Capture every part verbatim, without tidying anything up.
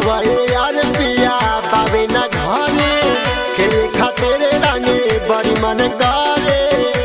आवाए यार पिया बाबे ना घरे खेले खातिर रंगे बड़ी मन करे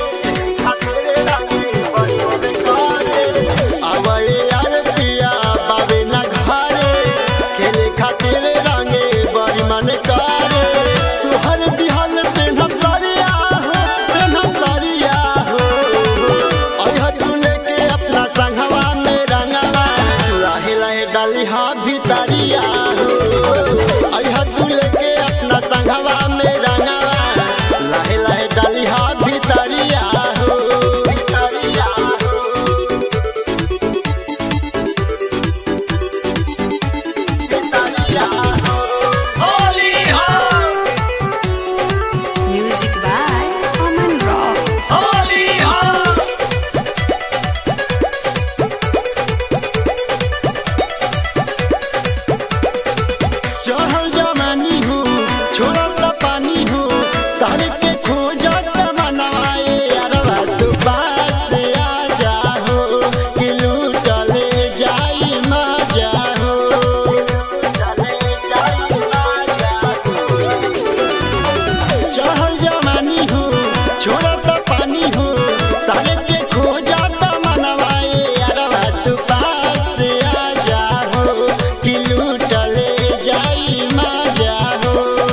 आवाए यार पिया बाबे ना घरे खेले खातिर रंगे बड़ी मन करे तुहर दिहल पे नजरिया हो पे नजरिया हो अइहा तू लेके अपना संगवा में रंगवा लाहे लाहे डाली हा भितरिया हो अइहा तू लेके अपना संगवा में रंगवा लाहे लाहे डाली हा भितरिया हो भितरिया Music by Aman Rock. चढ़ल जवानी हो छोड़ल पानी हो तार के खोजत मनवाए अरवा तू पास आ जा हो कि लूटले जाई मजा हो चढ़ल जवानी हो छोड़त पानी हो तार के खोजत मनवाए अरवा तू पास आ जा हो कि लूटले जाई मजा हो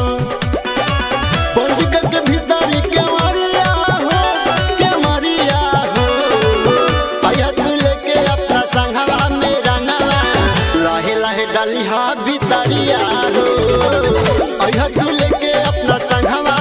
पंजिका के भीतर के मरिया हो के मरिया हो आया तू लेके अपना संगवा में रंगवा लाहे लाहे डाली हा भितरिया हो आया तू लेके अपना संगवा